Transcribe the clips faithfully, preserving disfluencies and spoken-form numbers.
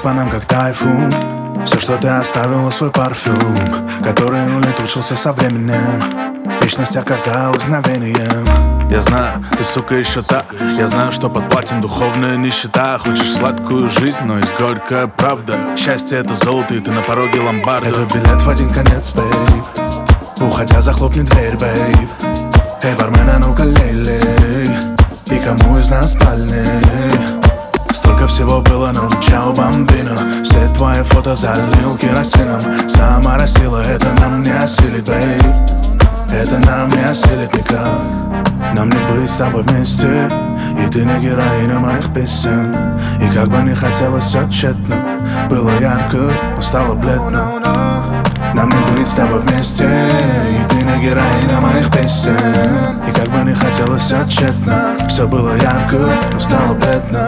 по нам как тайфун. Все, что ты оставила, свой парфюм, который улетучился со временем. Вечность оказалась мгновением. Я знаю, ты, сука, еще та. Я знаю, что подплатим духовная нищета. Хочешь сладкую жизнь, но есть горькая правда. Счастье — это золото, и ты на пороге ломбарда. Это билет в один конец, бейб. Уходя, захлопни дверь, бейб. Эй, бармен, а ну-ка лей-лей. И кому из нас спальней? Столько всего было, но чао, бомбино. Все твои фото залил керосином. Сама росила, это нам не осилит, бейб. Это нам не осилит никак. Нам не быть с тобой вместе, и ты не героиня моих песен. И как бы не хотелось, все тщетно. Было ярко, но стало бледно. Нам не быть с тобой вместе, и ты не героиня моих песен. И как бы не хотелось, все тщетно. Все было ярко, но стало бледно.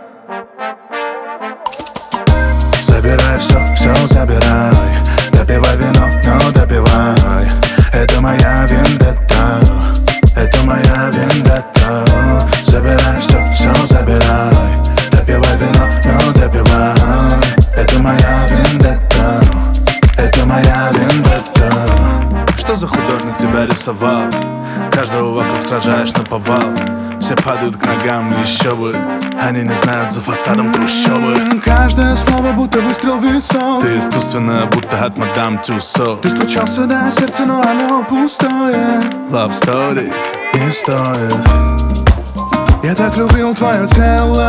Забирай все, все забирай. Допивай вино, но допивай. Это моя вендетта. Это моя вендетта. Забирай все, все забирай. Допивай вино, но допивай. Это моя вендетта. Это моя вендетта. Что за художник тебя рисовал? Каждого вокруг сражаешь наповал. Все падают к ногам, еще бы. Они не знают за фасадом трущобы. Каждое слово будто выстрел в висок. Ты искусственная, будто от мадам Тюссо. Ты стучался до сердца, но оно пустое. Love story не стоит. Я так любил твое тело,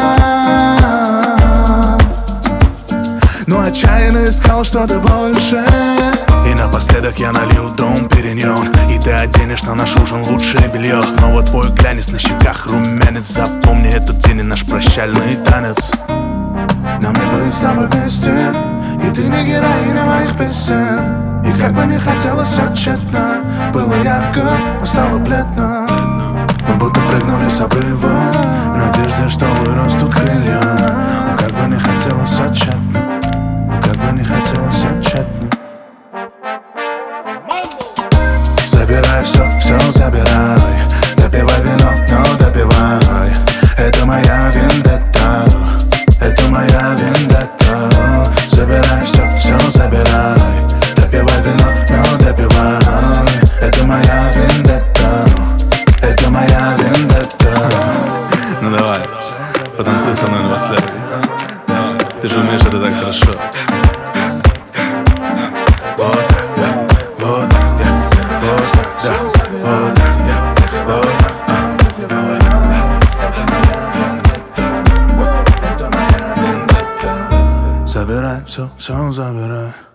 но отчаянно искал что-то больше. И напоследок я налью дом периньон. И ты оденешь на наш ужин лучшее белье. Снова твой глянец, на щеках румянец. Запомни этот день и наш прощальный танец. Нам не быть с тобой вместе, и ты не героиня моих песен. И как бы не хотелось, все тщетно. Было ярко, но стало бледно. Мы будто прыгнули с обрыва в надежде, что вырастут крылья. Но как бы не хотелось, все тщетно. Но как бы не хотелось, все тщетно. Забирай все, все забирай. Допивай вино, но допивай. Это моя вендетта. Это моя вендетта. Забирай все, все забирай. Допивай вино, но допивай. Это моя вендетта. Это моя вендетта. Ну давай, потанцуй со мной напоследок. Ты же умеешь это так хорошо. Вот так, да, вот так, да, вот так, да, вот так, да, вот так. Забирай все, все забирай.